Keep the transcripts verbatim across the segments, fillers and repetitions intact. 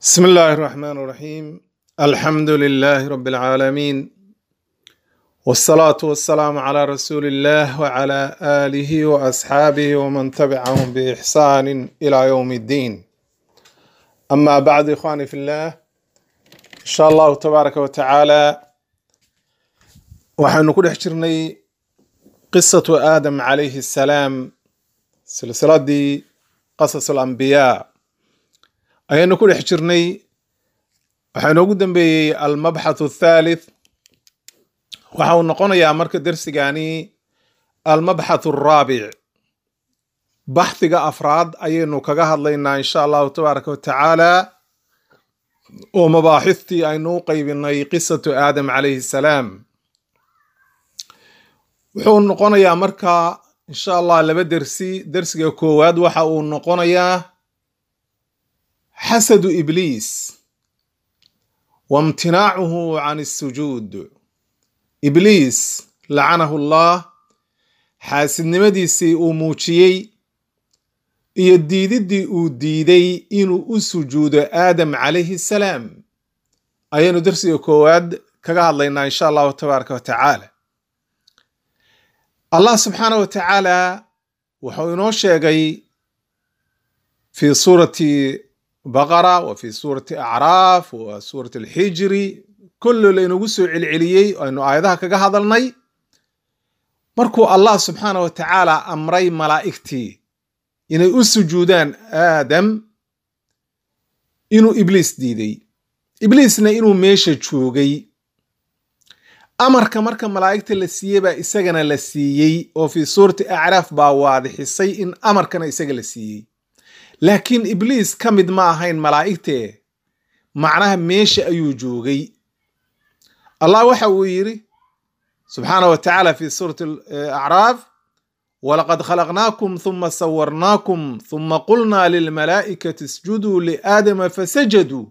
بسم الله الرحمن الرحيم. الحمد لله رب العالمين، والصلاة والسلام على رسول الله وعلى آله وأصحابه ومن تبعهم بإحسان إلى يوم الدين. أما بعد، إخواني في الله، إن شاء الله تبارك وتعالى وحن كل حجرني قصة آدم عليه السلام، سلسلة دي قصص الأنبياء ayaynu ku dhex jirnay. waxaa inoogu dambeeyey almabxathu athalith. waxa uu noqonayaa marka dersigani almabxathu araabic, baxhiga afraad ayaynu kaga hadlaynaa insha allahu tabaaraka watacaala, oo mabaaxithtii aynu u qaybinay qisatu aadam calayhi salaam. wuxuu noqonayaa marka insha allah laba dersi. dersiga koowaad waxa uu noqonayaa حسد إبليس وامتناعه عن السجود. إبليس لعنه الله حاسد نمديسي وموشيي يديدي وديدي إنو أسجود آدم عليه السلام. أيانو درسي كواد كقال لنا إن شاء الله تبارك وتعالى. الله سبحانه وتعالى وحوينو شيغي في سورة بقرة وفي سورة أعراف وسورة الحجر، كل اللي نقصوا العليي وأنه آياتها كجهاد الني مركو الله سبحانه وتعالى أمري ملائكتي إنه أسجودان آدم إنه إبليس ديدي إبليسنا إنه ماشي تشوجي أمر كمرك ملائكة للسيبة إسجنا للسيي، وفي سورة أعراف باواضح السي إن أمر كان إسجنا للسيي. لكن إبليس كمد ما هين ملائكته معناها ماشي أيو جوغي. الله وحويري سبحانه وتعالى في سورة الأعراف: ولقد خلقناكم ثم صورناكم ثم قلنا للملائكة اسجدوا لآدم فسجدوا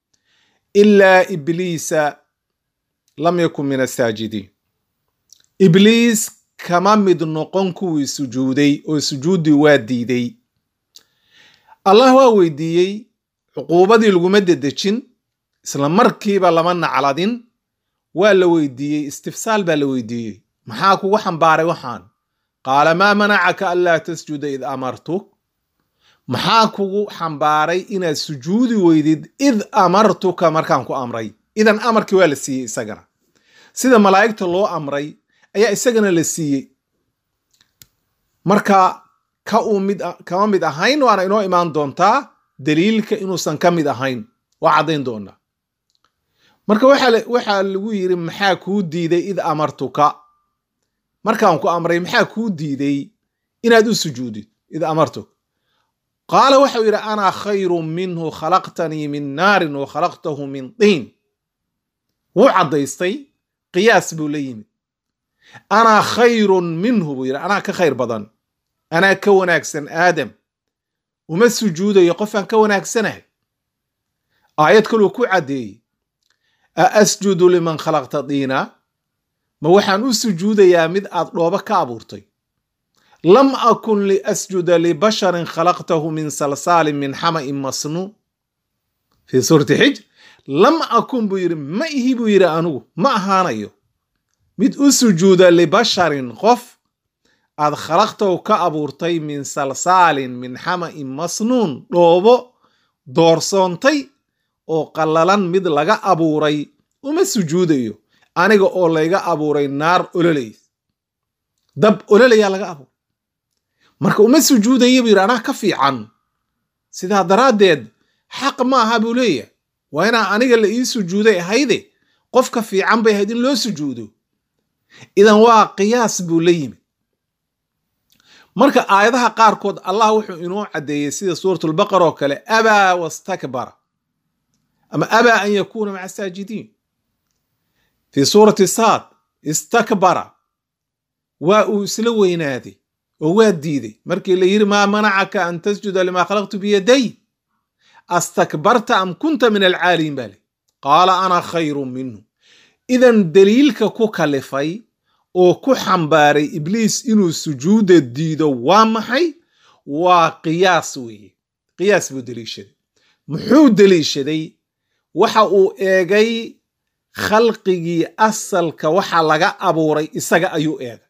إلا إبليس لم يكن من الساجدين. إبليس كما مد نقنكو سجودي وسجودي واديدي. الله waa weydiiyey cuquubadii laguma dedejin, isla markiiba lama nacladin. waa la weydiiyey, istifsaal baa la weydiiyey, maxaa kugu xambaaray waxaan? qaala maa manacaka anlaa tasjuda id amartuk. maxaa kugu xambaaray inaad sujuudi weydid id amartuka markaan ku amray? idan amarkii waa la siiyey isagana, sida malaa'igta loo amray ayaa isagana la siiyey. marka ka uu mid kama mid ahayn, waana inoo imaan doontaa daliilka inuusan ka mid ahayn, waa caddayn doonaa. marka waxaa lagu yiri maxaa kuu diiday id amartuka, markaan ku amray maxaa kuu diiday inaad u sujuudid id amartuk? qaala waxau yidhi ana khayrun minhu khalaqtanii min naarin wa khalaqtahu min tiin. wuu caddaystay, qiyaas buu la yimid. ana khayrun minhu buu yidhi, anaa ka khayr badan, anaa ka wanaagsan aadam, uma sujuudayo qofaan ka wanaagsanahay. aayad kaluu ku caddeeyey: a asjudu liman khalaqta diina, ma waxaan u sujuudayaa mid aad dhooba ka abuurtay? lam akun liasjuda libasharin khalaqtahu min salsaalin min xama'in masnuun. fii suurati xijr, lam akun buu yidhi, ma ihi buu yidhi, anugu ma ahaanayo mid u sujuuda libasharin qof aad khalaqtahu ka abuurtay min salsaalin min xama'in masnuun, dhoobo doorsoontay oo qallalan mid laga abuuray. uma sujuudayo aniga oo layga abuuray naar ololay, dab ololayaa laga abuuray. marka uma sujuudayo buu yidhi, anaa ka fiican. sidaa daraaddeed xaq ma aha buu leeyahay, waa inaa aniga la ii sujuuday ahayde qofka fiican bay ahayd in loo sujuudo. idan waa qiyaas buu la yimid. marka aayadaha qaarkood allah wuxuu inoo caddeeyey sida suuratu lbaqara oo kale: abaa wastakbara, ama abaa an yakuuna maca asaajidiin. fii suurati saad, istakbara, waa uu isla weynaaday oo waa diiday markii la yidhi maa manacaka an tasjuda limaa khalaqtu biyaday astakbarta am kunta min alcaaliin baa li qaala ana khayrun minhu. idan daliilka ku kalifay oo ku xambaaray ibliis inuu sujuuda diido waa maxay? waa qiyaas weeye. qiyaas buu daliishaday. muxuu deliishaday waxa uu eegay khalqigii asalka waxa laga abuuray isaga ayuu eegay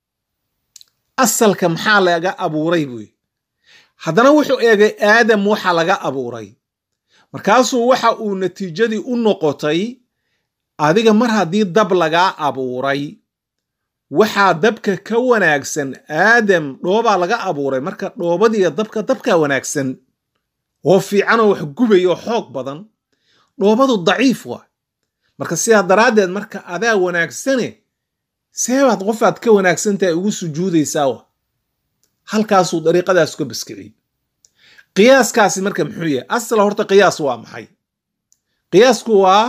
asalka maxaa laga abuuray buy haddana wuxuu eegay aadam waxa laga abuuray markaasuu waxa uu natiijadii u noqotay adiga mar haddii dab lagaa abuuray waxaa dabka ka wanaagsan aadam dhoobaa laga abuuray marka dhoobadiiyo dabka dabkaa wanaagsan oo fiicanoo wax gubayo xoog badan dhoobadu daciif waa marka sidaa daraaddeed marka adaa wanaagsane seebaad qofaad ka wanaagsantahay ugu sujuudaysaa wa halkaasuu dariiqadaas ka baskiciyey qiyaaskaasi marka muxuu yahay asla horta qiyaas waa maxay qiyaasku waa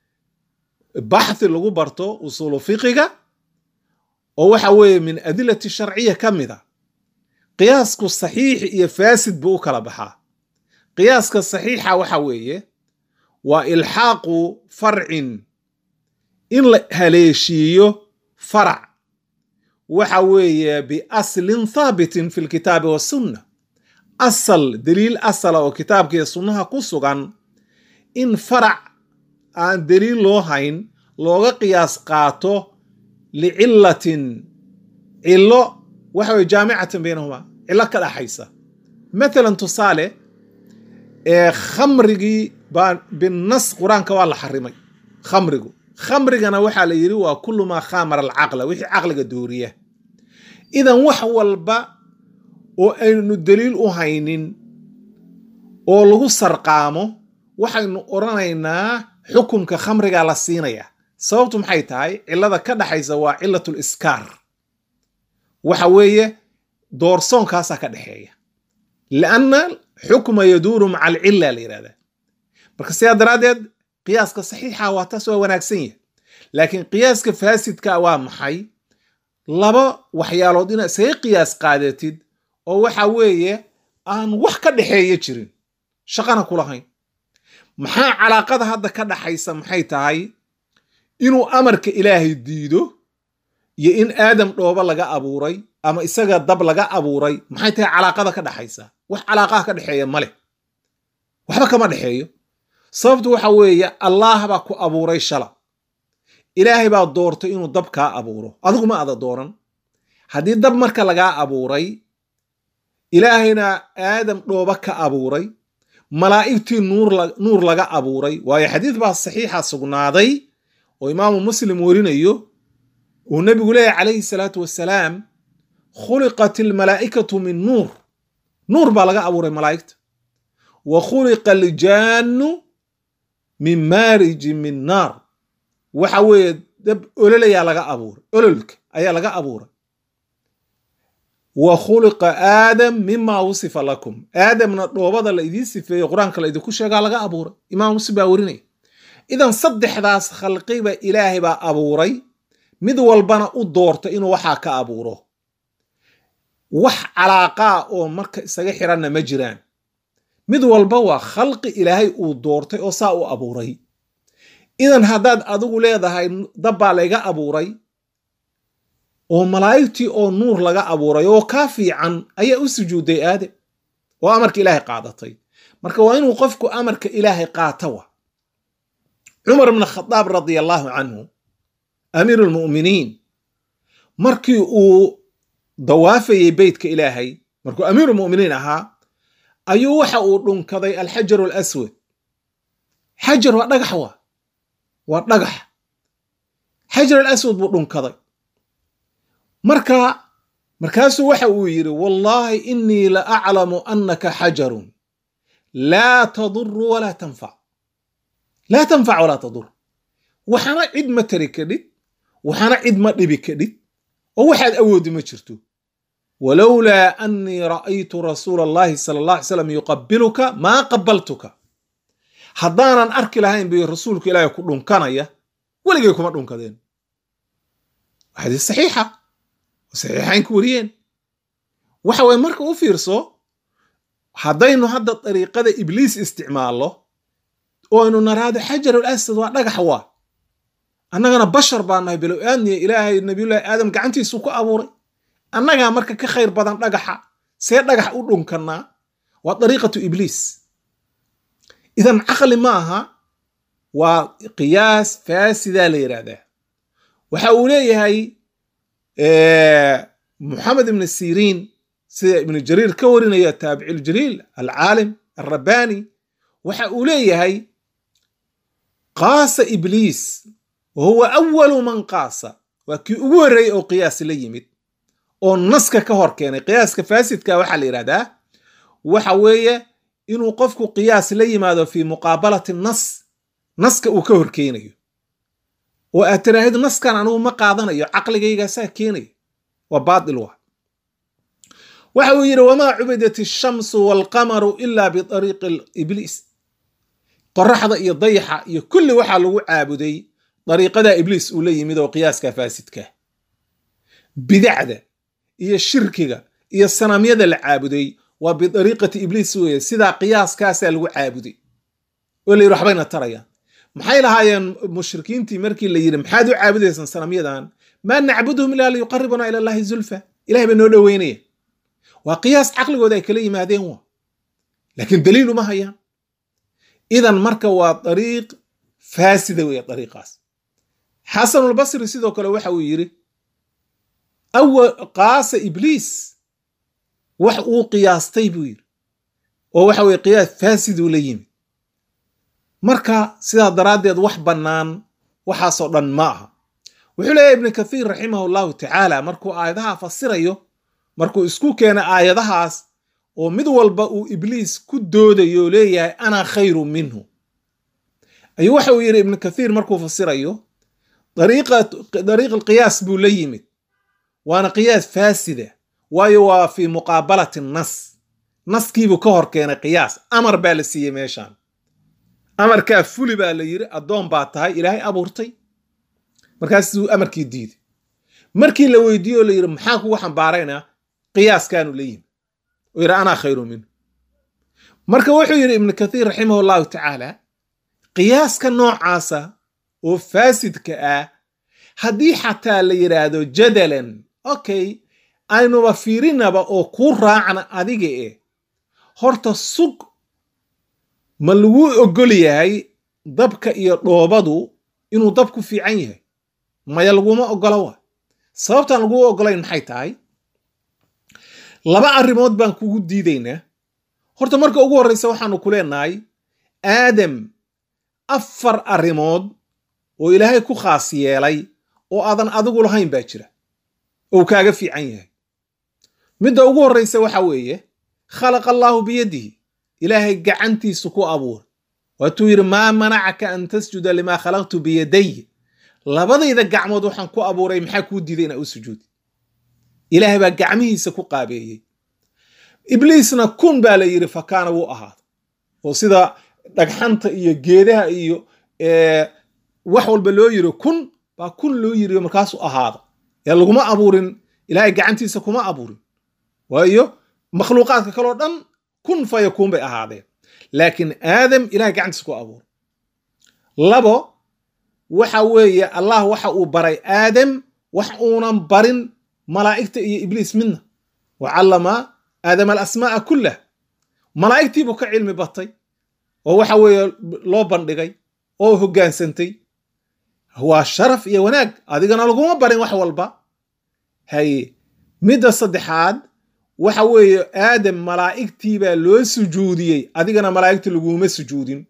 baxthi lagu barto usuulu fiqiga oo waxa weeye min adilati sharciya ka mid a qiyaasku saxiix iyo faasid buu u kala baxaa qiyaaska saxiixa waxa weeye waa ilxaaqu farcin in la haleeshiiyo farac waxa weeye biaslin thaabitin fi lkitaabi wasunna asal daliil asala oo kitaabka iyo sunnaha ku sugan in farac aan daliil loo hayn looga qiyaas qaato licillatin cillo waxa weye jaamicatan baynahuma cillo ka dhaxaysa matalan tusaale ee khamrigii baa binnas qur-aanka waa la xarimay khamrigu khamrigana waxaa la yidhi waa kullu maa khaamara alcaqla wixii caqliga dooriya idan wax walba oo aynu daliil u haynin oo lagu sarqaamo waxaynu odhanaynaa xukumka khamrigaa la siinaya sababtu maxay tahay cillada ka dhaxaysa waa cillatul iskaar waxa weeye doorsoonkaasaa ka dhexeeya lianna xukma yaduuru maca alcilla la yidhahdaa marka sidaa daraaddeed qiyaaska saxiixa waa taas waa wanaagsan yahay laakiin qiyaaska faasidka waa maxay laba waxyaalood inaad isaga qiyaas qaadatid oo waxa weeye aan wax ka dhexeeya jirin shaqana kulahayn maxaa calaaqada hadda ka dhaxaysa maxay tahay inuu amarka ilaahay diido iyo in aadam dhooba laga abuuray ama isaga dab laga abuuray maxay tahay calaaqada ka dhaxaysa wax calaaqaha ka dhexeeya ma leh waxba kama dhexeeyo sababtu waxa weeye allaah baa ku abuuray shala ilaahay baa doortay inuu dab kaa abuuro adigu ma ada dooran haddii dab marka lagaa abuuray ilaahayna aadam dhooba ka abuuray malaa'igtii nuur laga abuuray waayo xadiid baa saxiixa sugnaaday oo imaamu muslim warinayo uu nebigu leeyahy calayhi salaatu wassalaam khuliqat almalaa'ikatu min nuur nuur baa laga abuuray malaa'igta wa khuliqa aljaannu min maarijin min naar waxa weeye dab ololayaa laga abuuray ololka ayaa laga abuuray wa khuliqa aadam mima wusifa lakum aadamna dhoobada la idiin sifeeyo qur-aanka la idinku sheegaa laga abuuray imaam muslim baa warinaya idan saddexdaas khalqiba ilaahay baa abuuray mid walbana u doortay inuu waxaa ka abuuro wax calaaqaa oo marka isaga xiranna ma jiraan mid walba waa khalqi ilaahay uu doortay oo saa u abuuray idan haddaad adigu leedahay dabbaa layga abuuray oo malaa'igtii oo nuur laga abuuray oo kaa fiican ayaa u sujuuday aadam oo amarka ilaahay qaadatay marka waa inuu qofku amarka ilaahay qaata wa cumar ibn khadaab radia allahu canhu amiiru lmu'miniin markii uu dawaafayey beytka ilaahay markuu amiiru lmu'miniin ahaa ayuu waxa uu dhunkaday alxajaru alaswad xajar waa dhagax wa waa dhagax xajar alaswad buu dhunkaday marka markaasuu waxa uu yidhi wallaahi inii la aclamu annaka xajarun laa taduru walaa tanfac laa tanfac walaa tadur waxaana cid ma tari kadhid waxaana cid ma dhibi kadhid oo waxaad awoodi ma jirto walowlaa annii ra'aytu rasuula allahi sala allah alay slam yuqabiluka maa qabaltuka haddaanan arki lahayn bay rasuulku ilaahay ku dhunkanaya weligay kuma dhunkadeen xadiis saxiixa saxiixayn ku wariyeen waxa way marka u fiirso haddaynu hadda dariiqada ibliis isticmaallo oo aynu naraado xajarul asad waa dhagax waa annagana bashar baa nahay bilow aadniya ilaahay nabiyullaahi aadam gacantiisu ku abuuray annagaa marka ka khayr badan dhagaxa see dhagax u dhunkannaa waa dariiqatu ibliis idan caqli ma aha waa qiyaas faasida la yiraahdaa waxa uu leeyahay محمد بن السيرين ابن جرير كورنا تابع الجليل العالم الرباني وحقوليه هي قاس إبليس وهو أول من قاس وكي أوري أو قياس ليمت أو نسك كهر كان قياس كفاسد كوحل إرادة وحوية إنه قفك قياس ليم هذا في مقابلة النص نسك وكهر كيني وأترى هذا النص كان عنه مقاضنا عقل جيجا ساكيني وباطل واحد وحوير وما عبدت الشمس والقمر إلا بطريق الإبليس قرحة يضيح كل واحد لو عابدي طريقة دا إبليس أولي مدو قياس كفاسدك بدعدة هي الشركة هي السنامية دا العابدي وبطريقة إبليس وهي سيدا قياس كاسا لو عابدي واللي يروح بين التريان محايلة هاي مشركين تيمركي اللي يرم حادو عابدي سنامية دان ما نعبدهم إلا ليقربنا إلى الله زلفة إلهي بأنه دوينيه وقياس عقل وذا كليم هذين هو لكن دليله ما هي إذا مركوا طريق فاسد ويا طريق حسن البصري سيدو كلا وحا ويري أو قاس إبليس وحو قياس طيب ووحا وي قياس فاسد وليم مركا سيدا دراديد وح بنان وحا صدن معها وحلا ابن كثير رحمه الله تعالى مركو آياتها فسريو مركو اسكو كان آياتها ومد والبا إبليس كدوديو ليه أنا خير منه أي وحا ويري ابن كثير مركو فسريو طريقة طريق القياس بوليمت وانا قياس فاسدة وايوا في مقابلة النص نص كيبو كهر كان قياس أمر بالسية ميشان أمر كافولي باليري الدون باتهاي إلهي أبورتي مركاسو أمر كي ديد مركي لو يديو ليري محاكو وحن بارينا قياس كانوا ليهم ويرى أنا خير منه مركا وحو يري ابن كثير رحمه الله تعالى قياس كالنوع عاسا وفاسد كأ هدي حتى ليرادو جدلا أوكي أينو بفيرين بأو كورا عن أديك إيه هورتا السوق ملوو أقولي هاي ضبك إيه روبادو إنو ضبكو في عينه ما يلقو ما أقلوا sababta lagu ogolayn maxay tahay laba arrimood baan kugu diideynaa horta marka ugu horeysa waxaanu ku leenahay aadam afar arrimood oo ilaahay ku khaas yeelay oo aadan adigu lahayn baa jira oo kaaga fiican yahay midda ugu horeysa waxa weeye khalaqa Allahu biyadihi ilaahay gacantiisu ku abuur waatu yiri ma manacaka an tasjuda lima khalaqtu biyadayhi labadayda gacmood waxaan ku abuuray maxaa ku diiday inaa u sujuudi ilaahay baa gacmihiisa ku qaabeeyay ibliisna kun baa la yiri fakaana wuu ahaad oo sida dhagxanta iyo geedaha iyo ee wax walba loo yiri kun baa kun loo yiri markaas u ahaado yaa laguma abuurin ilaahay gacantiisa kuma abuurin waayo makhluuqaadka kale oo dhan kun fayakun bay ahaadeen laakiin aadam ilaahay gacantiisa ku abuur labo waxa weeye allah waxa uu baray aadam wax uunan barin malaa'ikta iyo ibliis midna wa allama aadam al-asmaa kullaha malaa'iktii buu ka cilmi batay oo waxa weeye loo bandhigay oo hogaansantay waa sharaf iyo wanaag adigana laguma barin wax walba hay midda saddexaad waxa weeye aadam malaa'iktii baa loo sujuudiyay adigana malaa'ikta laguma sujuudin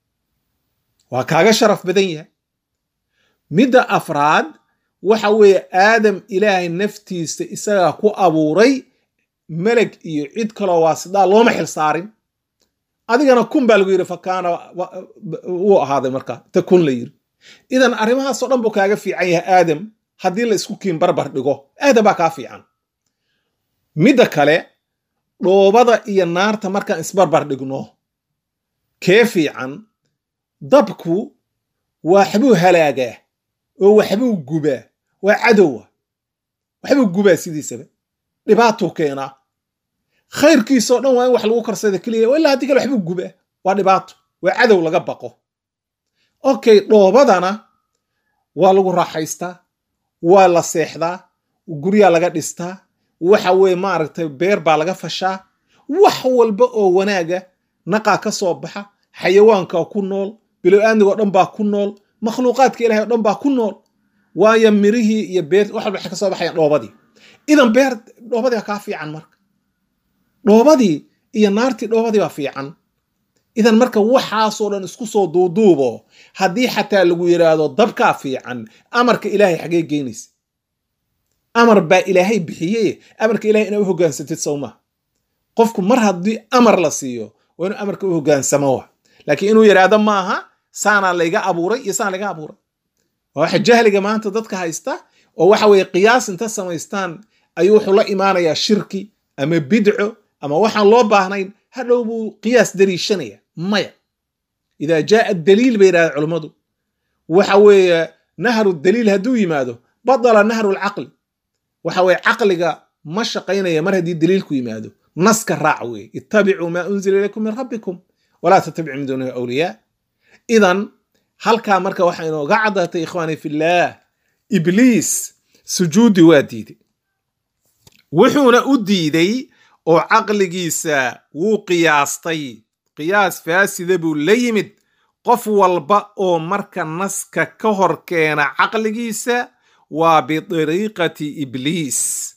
waa kaaga sharaf badan yahay midda afraad waxa weeye aadam ilaahay naftiisa isaga ku abuuray malag iyo cid kale waasida looma xil saarin adigana kun baa lagu yiri fakaana uu ahaaday marka ta kun la yiri idan arrimaha soo dhan buu kaaga fiican yahay aadam hadii la isku kiin barbar dhigo aadam baa ka fiican midda kale dhoobada iyo naarta markaan isbarbar dhigno kee fiican dabku waa xabuu halaagaa oo waxbuu gubaa waa cadow waxbuu gubaa sidiisaba dhibaato keena khayrkiisa oo dhan waa in wax lagu karsado kaliya wala hadii kale waxbuu gubaa waa dhibaato waa cadow laga baqo okay dhoobadana waa lagu raaxaystaa waa la seexdaa guriga laga dhistaa waxa weey maaragtay beer baa laga fashaa wax walba oo wanaaga naqa ka soo baxa xayawaanka ku nool bilo-aaniga oo dhan baa ku nool makhluuqaadka ilahay oo dhan baa ku nool waayo mirihii iyo beer wax walba waxay ka soo baxayaan dhoobadii idan beer dhoobadii kaa fiican marka dhoobadii iyo naartii dhoobadii baa fiican idan marka waxaasoo dhan isku soo duuduubo haddii xataa lagu yidhaahdo dabkaa fiican amarka ilaahay xagee geynaysa amar baa ilaahay bixiyey amarka ilahay inaa u hogaansatid sawma qofku mar haddii amar la siiyo waa inuu amarka u hogaansamo wa laakiin inuu yidhaahdo maaha saanaa layga abuuray iyo saana laga abuuray waa waxa jahliga maanta dadka haysta oo waxa weeye qiyaas inta samaystaan ayuu wuxuu la imaanayaa shirki ama bidco ama waxaan loo baahnayn hadhow buu qiyaas daliishanaya maya idaa jaaa daliil bay yidhahda culummadu waxa weeye nahru daliil hadduu yimaado badala nahru lcaqli waxa weeye caqliga ma shaqaynaya mar haddii daliilku yimaado naska raac weeye ittabicuu maa unzila ilaykum min rabbikum walaa tattabicu min duunihi awliyaa idan halkaa marka waxaa inooga caddaatay ikhwaani fillaah ibliis sujuudi waa diiday wuxuuna u diiday oo caqligiisa wuu qiyaastay qiyaas faasida buu la yimid qof walba oo marka naska ka hor keena caqligiisa waa bidariiqati ibliis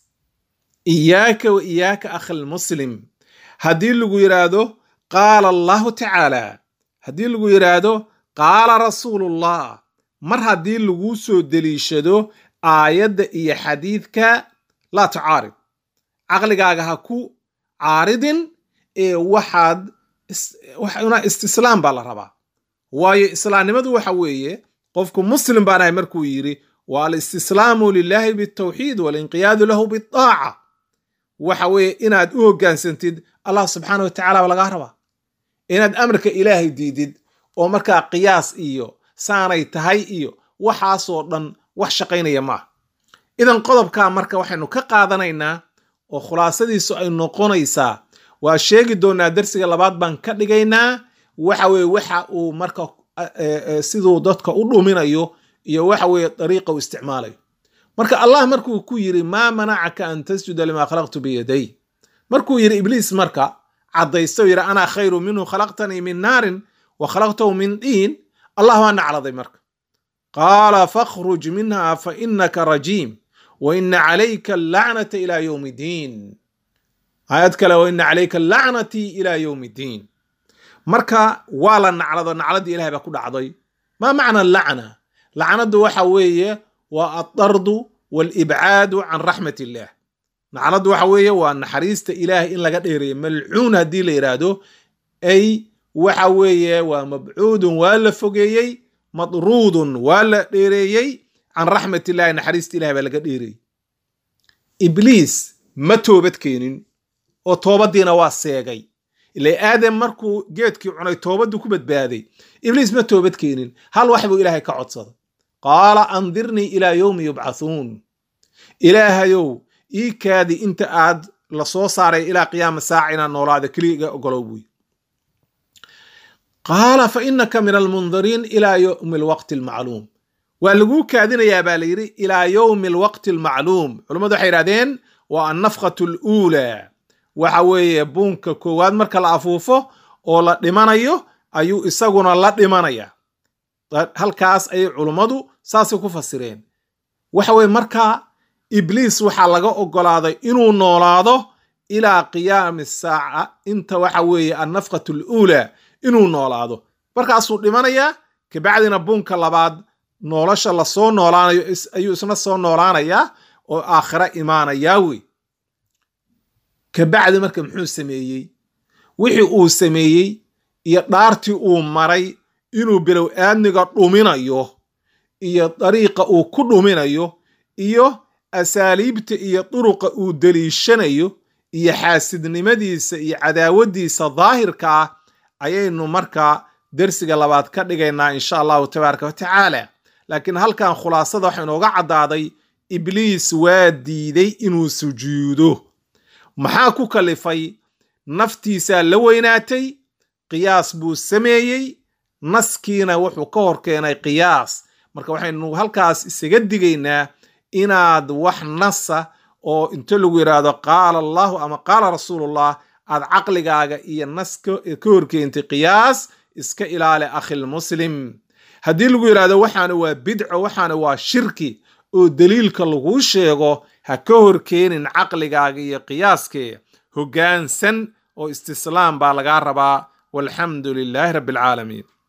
iyaaka wa iyaaka akhilmuslim haddii lagu yidhaahdo qaala allahu tacaala haddii lagu yidhaahdo qaala rasuulullah mar haddii laguu soo deliishado aayadda iyo xadiidka laa tucaarid caqligaaga ha ku caaridin ee waxaad istislaam baa la rabaa waayo islaamnimadu waxa weeye qofku muslim baan ahay markuu yidhi waa alistislaamu lilaahi bitawxiid walinqiyaadu lahu bitaaca waxa weeye inaad u hogaansantid allah subxaana wa tacala baa lagaa rabaa inaad amarka ilaahay diidid oo markaa qiyaas iyo saanay tahay iyo waxaasoo dhan wax shaqaynaya maaha idan qodobkaa marka waxaynu ka qaadanaynaa oo khulaasadiisu ay noqonaysaa waa sheegi doonaa darsiga labaad baan ka dhigaynaa waxa weye waxa uu marka siduu dadka u dhuminayo iyo waxa weeye dariiqa u isticmaalayo marka allah markuu ku yidhi maa manacaka an tasjuda limaa khalaqtu biyaday markuu yidhi ibliis marka caddaysto yidhi anaa khayru minhu khalaqtanii min naarin wa khalaqtahu min diin allah waa nacladay marka qaala fakhruj minha fa inaka rajiim wa ina calayka allacnata ilaa yowmi diin aayad kale wa ina calayka allacnatii ilaa yowmi diin marka waa la naclado nacladii ilahay baa ku dhacday maa macna lacna lacnadu waxa weeye waa addardu waalibcaadu can raxmat illaah nacladu waxa weeye waa naxariista ilaahay in laga dheereeyo malcuun haddii la yidhaahdo ay waxa weeye waa mabcuudun waa la fogeeyey madruudun waa la dheereeyey can raxmat illahi naxariista ilahay baa laga dheereeyey ibliis ma toobad keenin oo toobadiina waa seegay ila aadam markuu geedkii cunay toobaddu ku badbaaday ibliis ma toobad keenin hal wax buu ilaahay ka codsaday qaala andirnii ilaa yowmi yubcathuun ilaahayow ii kaadi inta aad la soo saaray ilaa qiyaama saaca inaan noolaada keliga ogolow buy qaala fa inaka min almundariin ilaa yowmi alwaqti almacluum waa laguu kaadinayaa baa la yidhi ilaa yowmi alwaqti almacluum culummadu waxay yidhahdeen waa annafqatu aluulaa waxa weeye buunka koowaad marka la afuufo oo la dhimanayo ayuu isaguna la dhimanaya halkaas ayay culummadu saasay ku fasireen waxa weye markaa ibliis waxaa laga ogolaaday inuu noolaado ilaa qiyaami saaca inta waxa weeye annafqatu aluulaa inuu noolaado markaasuu dhimanayaa kabacdina buunka labaad nolosha lasoo noolaanayo ayuu isna soo noolaanayaa oo aakhira imaanayaa wey kabacdi marka muxuu sameeyey wixii uu sameeyey iyo dhaartii uu maray inuu bilow aadniga dhuminayo iyo dariiqa uu ku dhuminayo iyo asaaliibta iyo duruqa uu deliishanayo iyo xaasidnimadiisa iyo cadaawadiisa daahirka ah ayaynu markaa dersiga labaad ka dhigaynaa insha allahu tabaaraka wa tacaala laakiin halkan khulaasada waxaa inooga caddaaday ibliis waa diiday inuu sujuudo maxaa ku kalifay naftiisaa la weynaatay qiyaas buu sameeyey naskiina wuxuu ka hor keenay qiyaas marka waxaynu halkaas isaga digaynaa inaad wax nasa oo inta lagu yidhaahdo qaala allahu ama qaala rasuulullah aad caqligaaga iyo nas ka hor keentay qiyaas iska ilaali akhil muslim haddii lagu yidhahdo waxaana waa bidco waxaana waa shirki oo daliilka laguu sheego ha ka hor keenin caqligaaga iyo qiyaaskee hoggaansan oo istislaam baa lagaa rabaa walxamdu lilaahi rabbi alcaalamiin